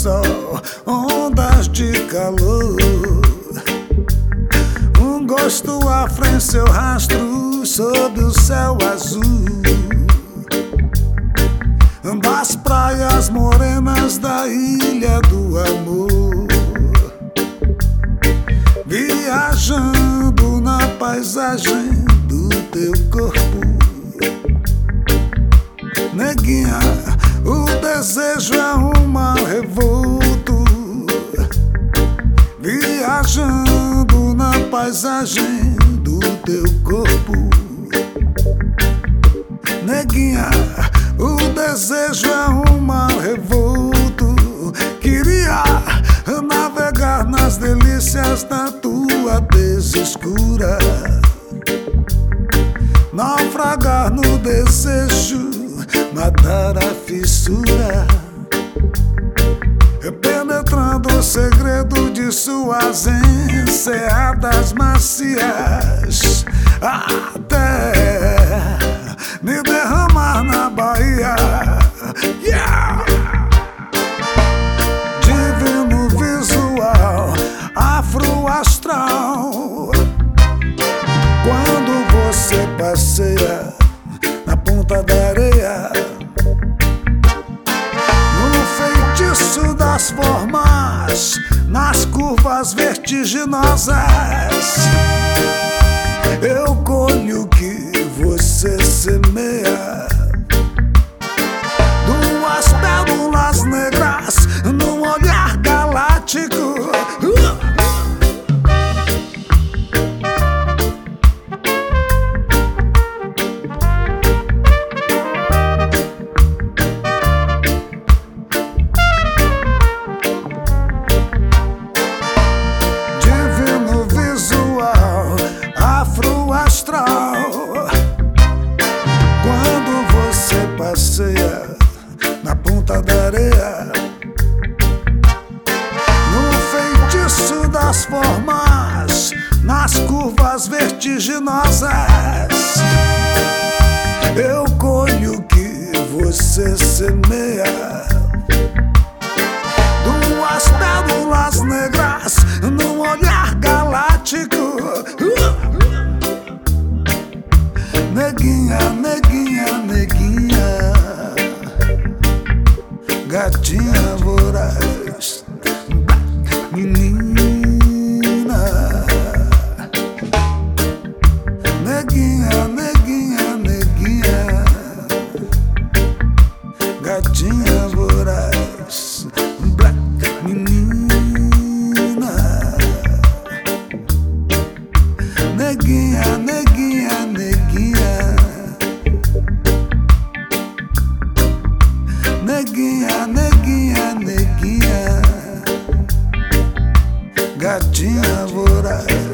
sol, ondas de calor. Um gosto afro em seu rastro sob o céu azul das praias morenas da ilha do amor. Viajando na paisagem do teu corpo, neguinha, o desejo é um mar revolto. Viajando na paisagem do teu corpo, neguinha, o desejo é um mar revolto. Queria navegar nas delícias da tua tez escura, naufragar no desejo, matar a fissura, penetrando o segredo de suas enseadas macias, até me derramar na Bahia. Yeah! Divino visual, afro-astral, quando você passeia na ponta da areia, no feitiço das formas, nas curvas vertiginosas, eu colho o que você semeia. Duas pérolas negras num olhar galáctico. Divino visual, afro-astral, quando você passeia na ponta da areia, no feitiço das formas, nas curvas vertiginosas, eu colho o que você semeia. Duas pérolas negras num olhar galáctico. Neguinha, neguinha, neguinha, gatinha voraz, menina. Neguinha, neguinha, neguinha, gatinha voraz, menina. Neguinha, neguinha, neguinha, neguinha, neguinha, neguinha, gatinha voraz.